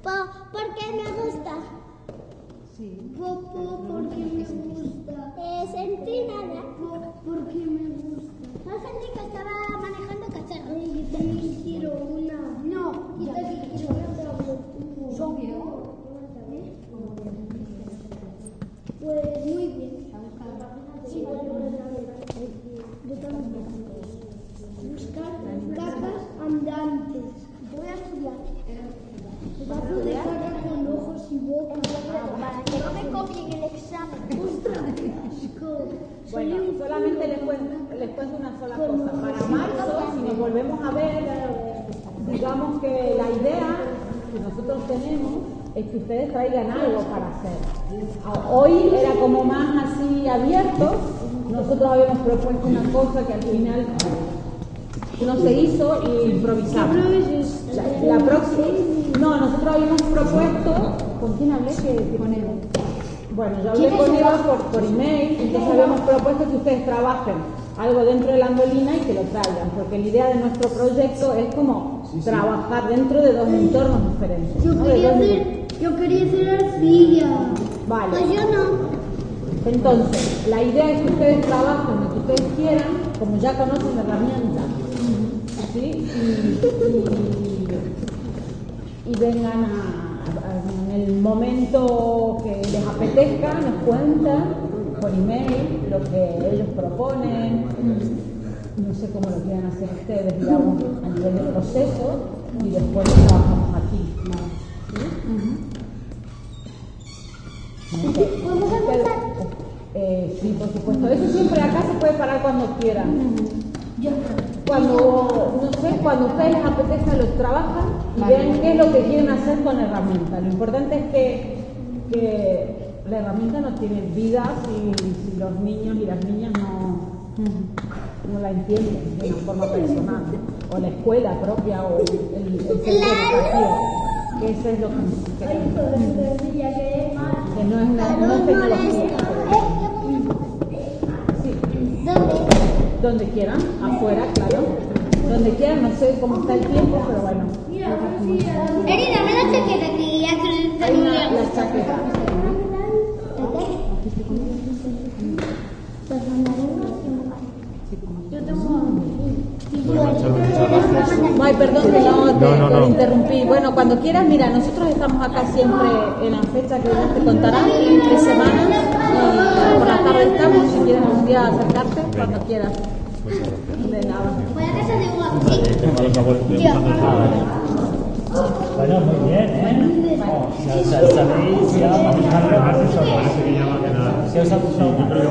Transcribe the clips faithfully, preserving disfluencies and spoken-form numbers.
Po- porque me gusta. Sí. Po- po- porque me gusta. Eh, sentí nada. Po- porque me gusta. No sentí que estaba manejando cacharro. Ay, yo también quiero una. No, yo también quiero otra. ¿Son viejos? Pues muy bien. Sí, bueno, yo también. Buscar cajas andantes. Voy a estudiar. Vaso de caca con ojos y boca. Para que no me copien el examen. ¡Ostras, qué asco! Bueno, solamente les cuento, les cuento una sola cosa. Para marzo, si nos volvemos a ver, digamos que la idea que nosotros tenemos es que ustedes traigan algo para hacer. Hoy era como más así abierto. Nosotros habíamos propuesto una cosa que al final no se hizo y improvisamos. La, la próxima, no, nosotros habíamos propuesto, ¿con quién hablé? Que, que con Eva. Bueno, yo hablé con Eva por, por email, entonces habíamos propuesto que ustedes trabajen algo dentro de la Andolina y que lo traigan, porque la idea de nuestro proyecto es como sí, sí. trabajar dentro de dos entornos diferentes. Yo ¿no? quería dos... hacer, yo quería hacer arcilla. Vale. Pues yo no. Entonces, la idea es que ustedes trabajen lo que ustedes quieran, como ya conocen la herramienta, ¿sí? Y, y, y vengan a, a, en el momento que les apetezca, nos cuentan por email lo que ellos proponen, no sé cómo lo quieran hacer ustedes, digamos, a nivel de proceso, y después lo trabajamos aquí. ¿Sí? Uh-huh. No sé, ¿Vamos a empezar? Eh, sí, por supuesto. Eso siempre acá se puede parar cuando quieran. Cuando, no sé, cuando a ustedes les apetezca los trabajan y vean qué es lo que quieren hacer con la herramienta. Lo importante es que, que la herramienta no tiene vida si, si los niños y las niñas no, no la entienden de una forma personal, ¿no? O la escuela propia o el, el, el centro educativo. Que eso es lo que queremos. Que no es una no es tecnología. Sí. ¿Dónde? Donde quieran, afuera, claro. Donde quieran, no sé cómo está el tiempo, pero bueno. Eri, dame la chaqueta que ya te Hay una la chaqueta. Yo tengo. Ay, perdón que no te No, no, por no. interrumpí. Bueno, cuando quieras, mira, nosotros estamos acá siempre en la fecha que ellos te contarán, tres semanas, y por la tarde estamos, si quieres un día acercarte, cuando quieras. De nada. Voy a casa de Guapo. Bueno, muy bien, ¿eh? Oh, ya, ya sabéis ya manejarlo. Si os ha gustado.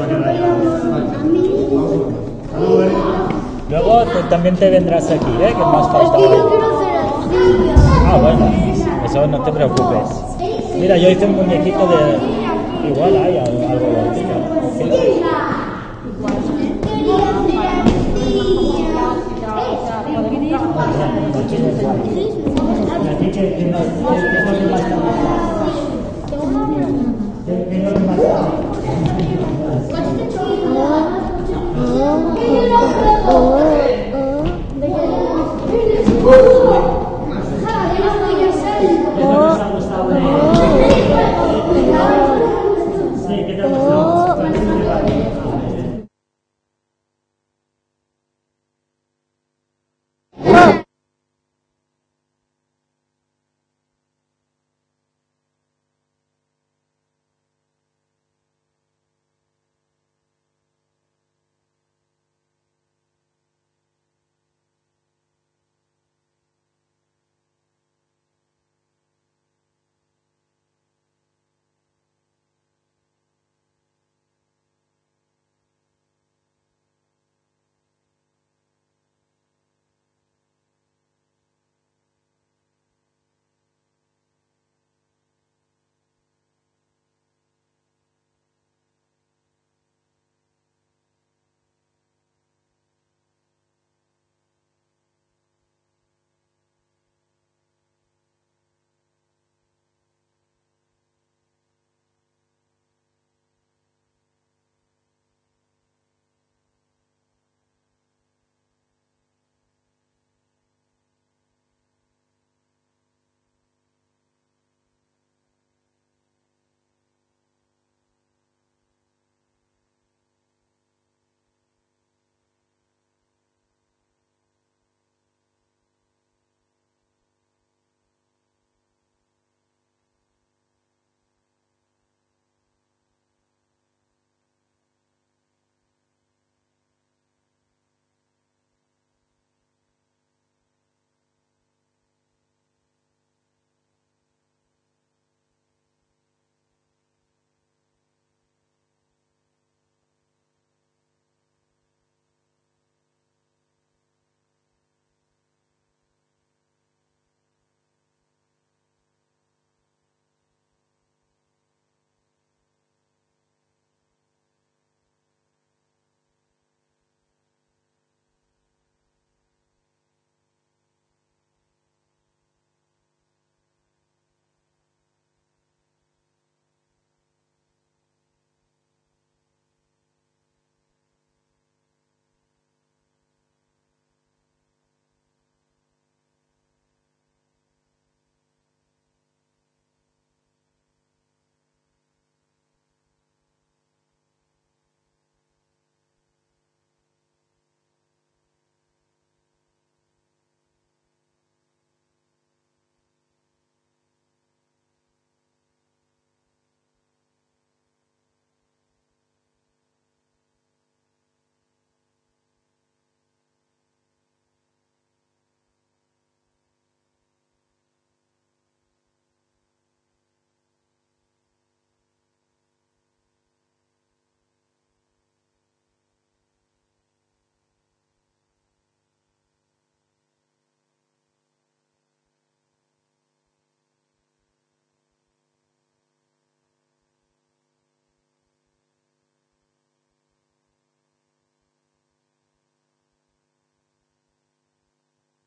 Luego tú también te vendrás aquí, ¿eh? Que más Es falta. que yo quiero hacer arcilla. Ah, bueno, eso no te preocupes. Mira, yo hice un muñequito de... Igual hay algo de arcilla. Oh,